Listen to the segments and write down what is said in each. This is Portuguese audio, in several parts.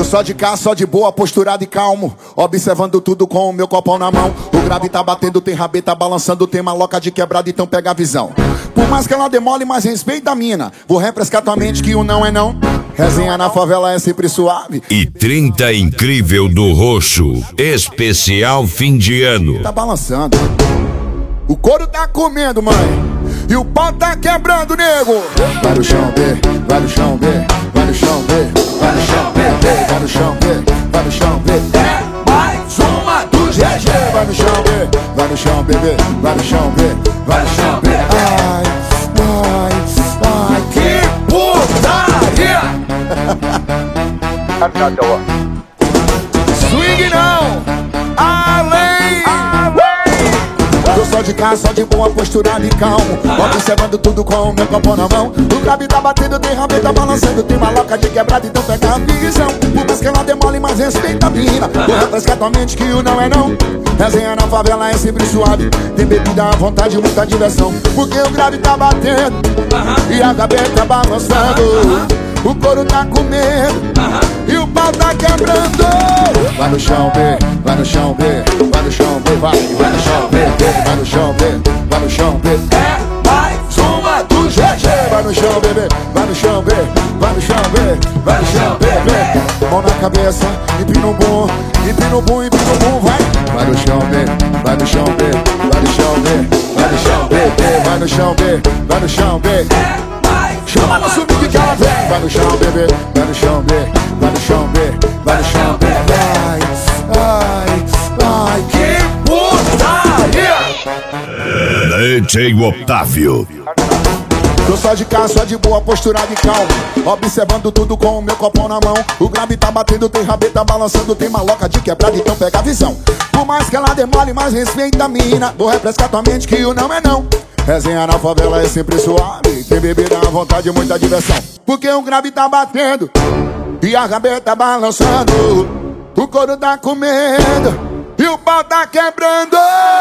só de cá, só de boa, posturado e calmo, observando tudo com o meu copão na mão. O grave tá batendo, tem rabeta balançando, tem maloca de quebrada, então pega a visão. Por mais que ela demole, mais respeita a mina. Vou refrescar tua mente que o não é não. Resenha na favela é sempre suave. E 30 incrível do Roxo, especial fim de ano. Tá balançando. O couro tá comendo, mãe, e o pau tá quebrando, nego. Vai no chão, B, vai no chão, B, vai no chão, B, vai no chão, B, vai no chão, B, vai no chão, B. É mais uma do GG. Vai no chão, B, vai no chão, bebê, vai no chão, B, vai no chão, B. Ai, ai, Que putaria! swing não, além. Tô só de cá, só de boa, posturado e calmo, observando tudo com o meu copo na mão. O grave tá batendo, tem rabeta balançando, tem maloca de quebrada, então pega a visão. Por mais que ela demole, mas respeita a mina. Vou refrescar tua mente que o não é não. Resenha na favela é sempre suave, tem bebida à vontade, muita diversão. Porque o grave tá batendo e a gaveta balançando. O couro tá comendo e o pau tá quebrando. Vai no chão, B, vai no chão, B, vai no chão, B, vai no chão, B, vai no chão, B, vai no chão, B. É mais uma do GG. Vai no chão, bebê, vai no chão, B, vai no chão, B, vai no chão, B, B. Mão na cabeça, empina o bum, empina o bum, empina o bum, vai. Vai no chão, B, vai no chão, B, vai no chão, B, vai no chão, B, B, vai no chão, B, vai no chão, B. Chama no swing que ela vem. Vai no chão, bebê, vai no chão, B, vai no chão, B, vai no chão, B. Ai, Que putaria! DJ Otávio. tô só de cá, só de boa, posturado e calmo, observando tudo com o meu copão na mão. O grave tá batendo, tem rabeta balançando, tem maloca de quebrada, então pega a visão. Por mais que ela demole, mais respeita a mina. Vou refrescar tua mente que o não é não. Resenha na favela é sempre suave, tem bebida à vontade e muita diversão. Porque o grave tá batendo e a gaveta balançando. O couro tá comendo e o pau tá quebrando.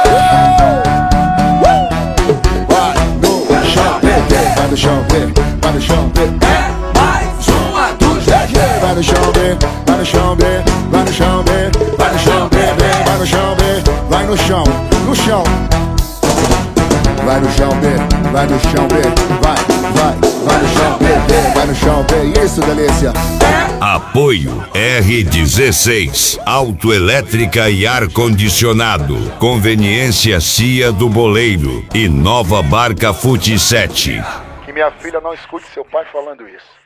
Vai no chão, vai no chão, vai no chão, É mais uma do GG. vai no chão, vai no chão, vai no chão, vai no chão, vai no chão, vai no chão, no chão. Vai no chão, B, vai no chão, B, vai no chão, B, vai no chão, B, isso, delícia. Apoio R16, autoelétrica e ar-condicionado. Conveniência Cia do Boleiro e Nova Barca Fute 7. Que minha filha não escute seu pai falando isso.